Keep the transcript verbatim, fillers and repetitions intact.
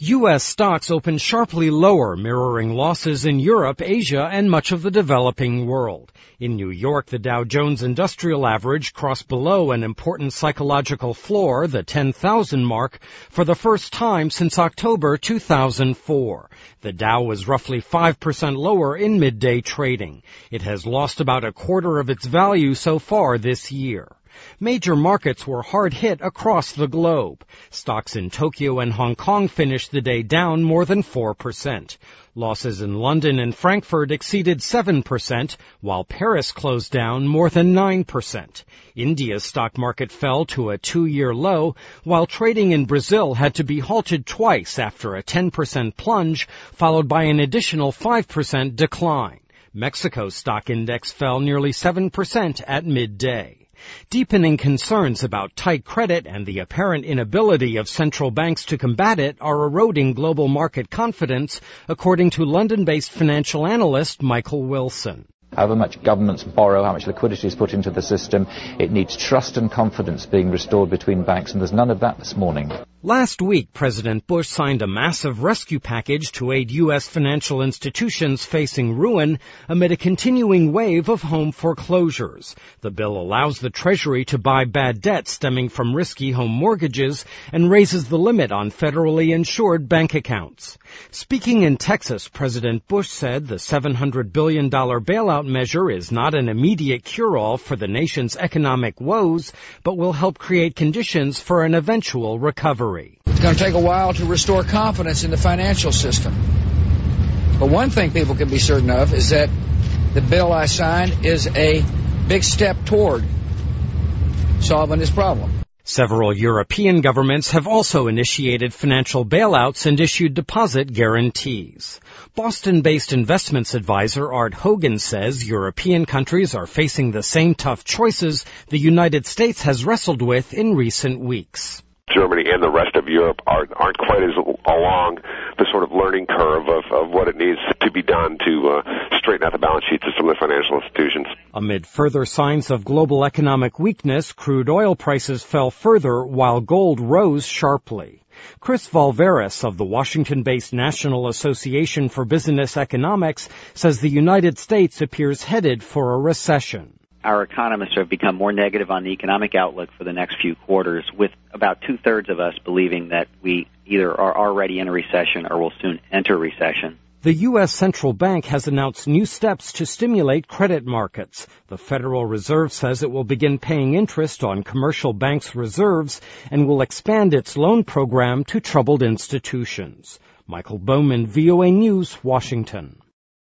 U S stocks opened sharply lower, mirroring losses in Europe, Asia, and much of the developing world. In New York, the Dow Jones Industrial Average crossed below an important psychological floor, the ten thousand mark, for the first time since October two thousand four. The Dow was roughly five percent lower in midday trading. It has lost about a quarter of its value so far this year. Major markets were hard hit across the globe. Stocks in Tokyo and Hong Kong finished the day down more than four percent. Losses in London and Frankfurt exceeded seven percent, while Paris closed down more than nine percent. India's stock market fell to a two-year low, while trading in Brazil had to be halted twice after a ten percent plunge, followed by an additional five percent decline. Mexico's stock index fell nearly seven percent at midday. Deepening concerns about tight credit and the apparent inability of central banks to combat it are eroding global market confidence, according to London-based financial analyst Michael Wilson. However much governments borrow, how much liquidity is put into the system, it needs trust and confidence being restored between banks, and there's none of that this morning. Last week, President Bush signed a massive rescue package to aid U S financial institutions facing ruin amid a continuing wave of home foreclosures. The bill allows the Treasury to buy bad debt stemming from risky home mortgages and raises the limit on federally insured bank accounts. Speaking in Texas, President Bush said the seven hundred billion dollars bailout measure is not an immediate cure-all for the nation's economic woes, but will help create conditions for an eventual recovery. It's going to take a while to restore confidence in the financial system. But one thing people can be certain of is that the bill I signed is a big step toward solving this problem. Several European governments have also initiated financial bailouts and issued deposit guarantees. Boston-based investments advisor Art Hogan says European countries are facing the same tough choices the United States has wrestled with in recent weeks. Germany and the rest of Europe are, aren't quite as along the sort of learning curve of, of what it needs to be done to uh, straighten out the balance sheets of some of the financial institutions. Amid further signs of global economic weakness, crude oil prices fell further while gold rose sharply. Chris Valveris of the Washington-based National Association for Business Economics says the United States appears headed for a recession. Our economists have become more negative on the economic outlook for the next few quarters, with about two-thirds of us believing that we either are already in a recession or will soon enter recession. The U S Central Bank has announced new steps to stimulate credit markets. The Federal Reserve says it will begin paying interest on commercial banks' reserves and will expand its loan program to troubled institutions. Michael Bowman, V O A News, Washington.